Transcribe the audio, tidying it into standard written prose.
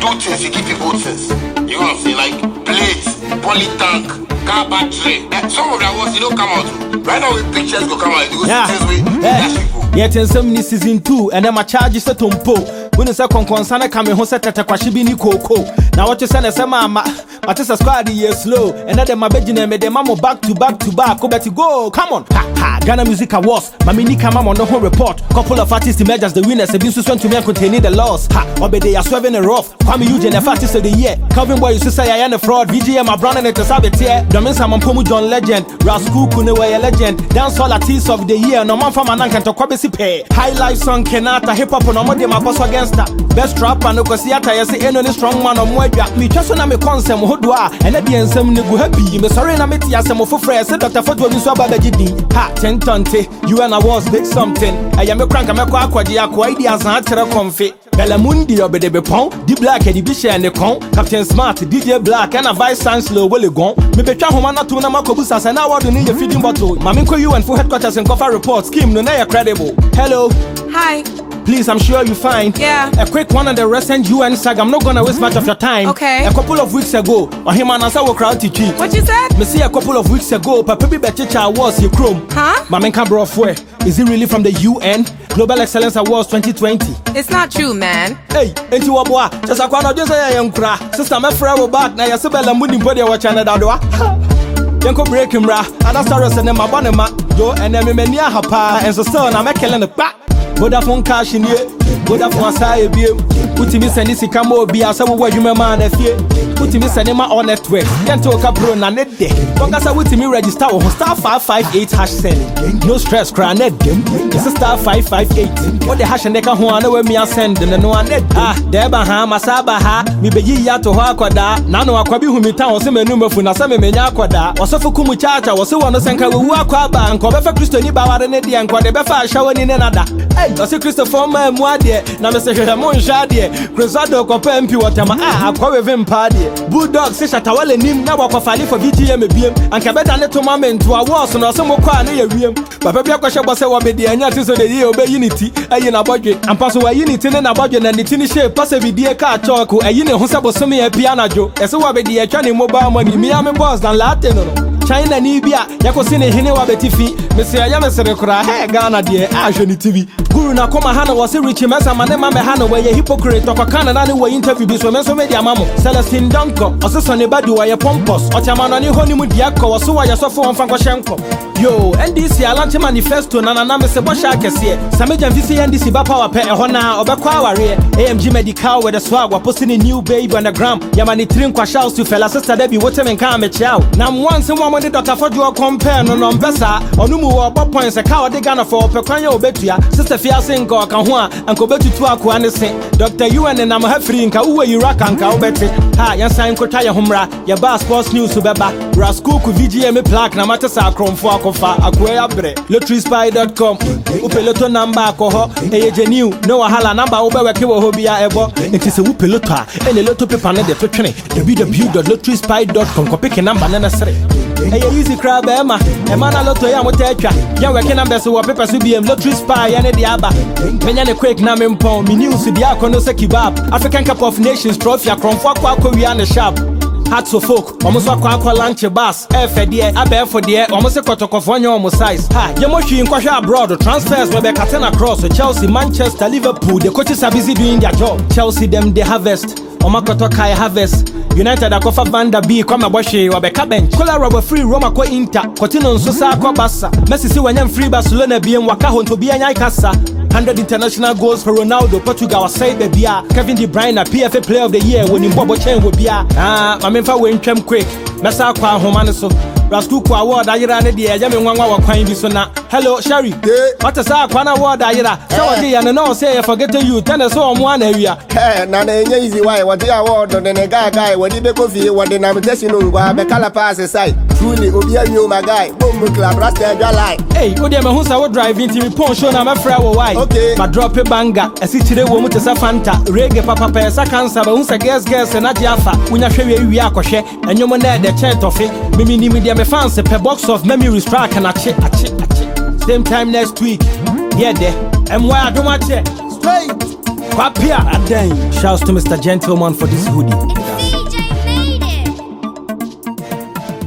do things, you give people things. You know what I'm saying? Like plates, poly tank, car battery. Some of that words, you don't come out. Right now, with pictures go come out. You go see things with dash people. Yet in some season 2, and then my charge is a tumpo. When you say conconsana coming home, set at a quashibini coco. Now what you say is a mama, but it's a squad year slow. And then my bedroom made the mammo back to back. Go back to go. Come on. Ha. Ghana Music Awards. Mamini Kamam on the whole report. Couple of artists emerge as the winners. Have been sworn to me and containing the loss. Ha. Obe they are swerving a rough. Kwame Eugene, the artist of the year. Calvin Boy, you say I am a fraud. VGM, my brand and it's a saboteur. Domin Samon Pomu John Legend. Rascal Kunewa legend. Dance all artists of the year. No man from Anankan to Kwabesi pay. High life song Kenata hip hop on a Monday, my boss against that. Best rapper no kosiata yesi eno ni strong man omwedwa mi twaso na me konsem hodwa ene de ensem ne gu happy me sorry na meti asem ofofre se Dr. Foto bi so abagidi ha 10 tonte you and awards big something aya me kranka me kwa akwaje akwa ideas na atere konfe Belamundi obede be pon di black e di bi share ne kon Captain Smart DJ Black and a Vice Chancellor wole gon me betwa homa na to na makobusa se na award ni ye feeding bottle mame ko UN for headquarters and cover report scheme no na ye credible. Hello. Hi. Please, I'm sure you find. Yeah. A quick one on the recent UN saga. I'm not gonna waste much of your time. Okay. A couple of weeks ago, Ohimana will crowd to cheat. What you said? Me see a couple of weeks ago, Papa Bechicha was your chrome. Huh? Mamenka Brofwe. Is it really from the UN? Global Excellence Awards 2020. It's not true, man. Hey, ain't you a boy? Just a quano just a young cra. Sister, my friend will back. Now, Yasabella Moody body watch another door. Yanko break him ra. And I saw us and then my bonema. Yo, and then me mania hapa. And so still, I'm killing the back. Vodafone cash in here, Vodafone aside beam. Put me sending Sikamo be as I was you man a fear. Put me sending my own network. Can't talk about net day. Bongasa with me register on star 558 hash send. No stress, cry net them. It's a star 558. What the hash and they can where me are sending and no one net. Ah, Deba ha, Masaba ha, me be ya to Hakwada. Nano Akwabi who me town was a number for Nasame Menyakwada. Was so for Kumuchacha, was so on the Sanka Wakwaba and Kobefa Christo Niba and Eddie and Quadebefa showing in another. Hey, I say Christopher Mwade, na me say Ramon Shadie, Cruzado Kopempi Watama, Akwa Vimpadie, Bulldog, say Shatawale Nim, now Wakafali for VTM BM, and Cabeta Neto Moment to our walls and some Kwan near Rim. But Papa Kwasha was a baby and Yatis of the year obey unity, a yin a budget, and pass away unity and a budget and the tiny shape, pass every dear car chalk, a yin who sabos me a piano joe, as a wabby a Chani mobile money, me am a boss than Latin. China Nibia, Yakosine Hinewa Betifi, Mr. Yamasakura, hey, Ghana dear, Ashoni TV. Guru na koma hana wasi Richie Mesa manema mehana weye hypocrite Toka kana nani wa interview biso menso media mamo Celestine Danko, osiso ne badu wa ye pompos Ochamano ni honi mudiako, wasu wa yasofu wamfanko shenko Yo, NDC alanche manifesto na me se bosha akesie Sameja mvisi NDC bapa wape ehona obekwa ware AMG Medical with the swag waposting a new baby on the gram Yamani trin kwa shouts to fella sister Debbie wote menka mechiao Na mwansi mwamwende Dr. Fojo compare no mbesa Onumu wa obo points a kawa de Ghana for opekwanya obetuya Sister Fiasin ko kanhua anko betutu akwa ne se Dr. UN and I'm free nka uwe Iraka nka obete ha yansan kota ye humra ye ba sports news beba Rascal ku VGM plaque na matesa akromfo akofa akwa abre lotteryspy.com upeloto number akoho eje new no wahala number ubeweke wo hobia ebo enti se upeloto a ene loto paper na de twetwene www.lotteryspy.com ko pick number na sere eye easy crab ema na loto ya motetwa ya weke number so wo paper so BM lottery spy ya ne de aba menya ne quick na mempon me news di akono se kebab African Cup of Nations trophy akromfo akwa wia ne sharp Hats of folk, almost a lunch bus, FD, a for the almost a cotocophonia almost size. Ha, Yamoshi in Kwasha abroad, transfers where they can across Chelsea, Manchester, Liverpool, the coaches are busy doing their job. Chelsea, them they harvest, Omakoto Kai harvest. United Akofa Vanda B, Kwame Boshi, Wabeka bench. Kola rubber free Roma ko Inter, Cotino Sosa ko Bassa. Messi see when free Barcelona being Wakahon to be an Ikasa. 100 international goals for Ronaldo, Portugal say baby. Kevin De Bruyne, PFA Player of the Year when in Bobo Chen will be. I mean for when Chem quick. Messa kwa Homaniso. Rascal kwa award ayira ne de ya me nwanwa wa kwan bi so na. Hello Sherry. What is that kwan award ayira? So what dey and no say forget you tell us all one area. Na na easy why what dey award on the guy what dey be coffee what dey na me no ngwa be kala pass side. Truly obi anyo my guy. Bomb club rasta dwa line. Hey, odi me hu sa wo driving team pon show na me fra wo why. Okay. But drop a banger. Esi chire wo mu te sa Fanta. Reggae papa pesa cancer ba hu sa girls na jiafa. Unya hwe wi akohwe. Enyomo na de chen tofe. Mimi ni media me fans per box of memories track and ache. Same time next week. Yeah there. And why I do my check. Straight. Kwapia. Shouts to Mr. Gentleman for this hoodie.